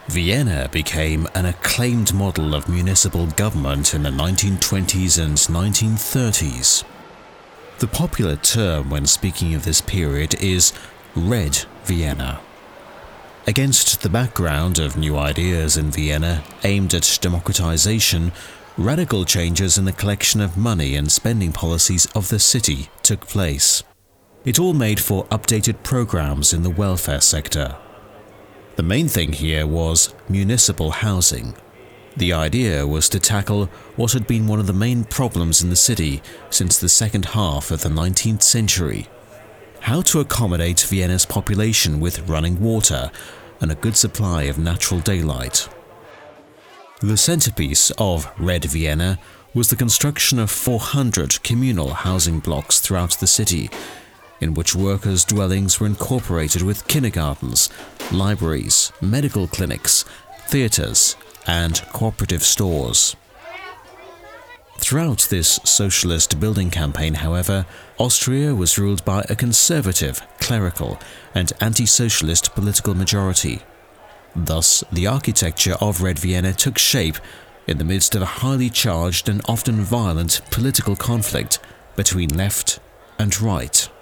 Vienna became an acclaimed model of municipal government in the 1920s and 1930s. The popular term when speaking of this period is Red Vienna. Against the background of new ideas in Vienna aimed at democratization, radical changes in the collection of money and spending policies of the city took place. It all made for updated programs in the welfare sector. The main thing here was municipal housing. The idea was to tackle what had been one of the main problems in the city since the second half of the 19th century: how to accommodate Vienna's population with running water and a good supply of natural daylight. The centerpiece of Red Vienna was the construction of 400 communal housing blocks throughout the city, in which workers' dwellings were incorporated with kindergartens, libraries, medical clinics, theatres, and cooperative stores. Throughout this socialist building campaign, however, Austria was ruled by a conservative, clerical, and anti-socialist political majority. Thus, the architecture of Red Vienna took shape in the midst of a highly charged and often violent political conflict between left and right.